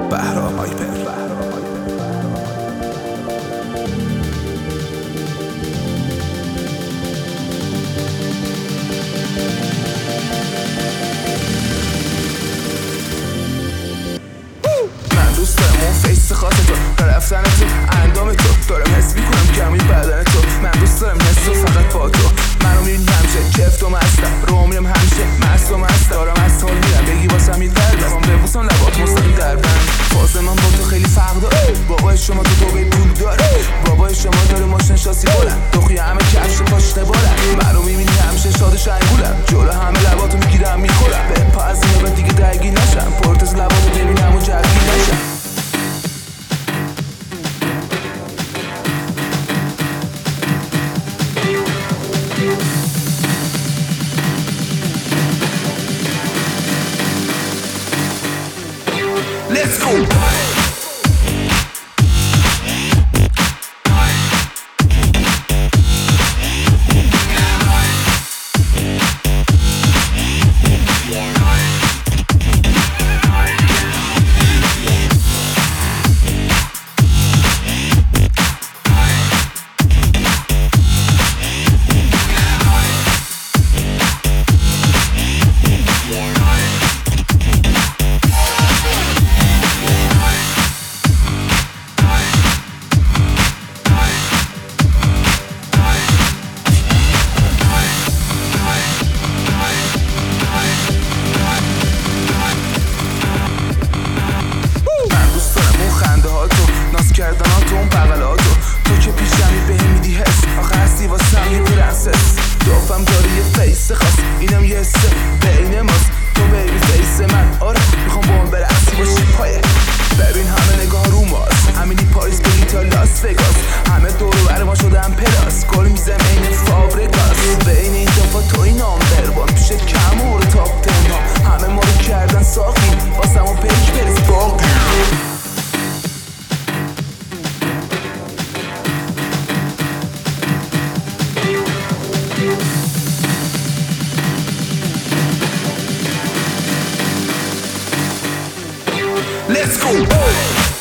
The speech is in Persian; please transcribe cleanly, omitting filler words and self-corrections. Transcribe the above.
بهرام هایپر. من دوست دارم اون فیس خاص تو، رفتن تو، اندام تو، دارم حس میکنم کمی بدن تو. من دوست دارم حس رو فقط با تو. منو میبینی همیشه کف تو مستم، رو میرم همیشه مست و مست. دارم از حال میرم بگی واسم یه درد، بخوام ببوسم لبات مستقیم در بند. فاز من با تو خیلی فرق داره، بابای شما تو توبه پول داره، بابای شما داره ماشین شاسی بلند، دخی همه کفش پاشنه بلند. منو میبینی همیشه شاد شنگولم، جلو همه لباتو میگیرم میخورم. به پا از این به دیگه درگیر نشم، پورتز لباتو ببینم و جرگیر نشم. Let's go! کردنات اون بغلاتو، تو که پیشمی بهم میدی حس، آخه هستی واسم یه پرنسس. دافم داری یه فیس خاص، اینم یه حسه بین ماست. تو بیبی فیس من، آره میخوام با من برقصی باشی پایه. ببین همه نگاه رو ماست، همینی پاریس بگی تا لاس وگاس. همه دور بر ما شدن پلاس، گل میزم این فابریکاس. بین این دفعه توی نامبر وان پیش کمور تاپ تنها. همه ما رو کردن ساقی، واسم و پیک بریز باقی. Let's go!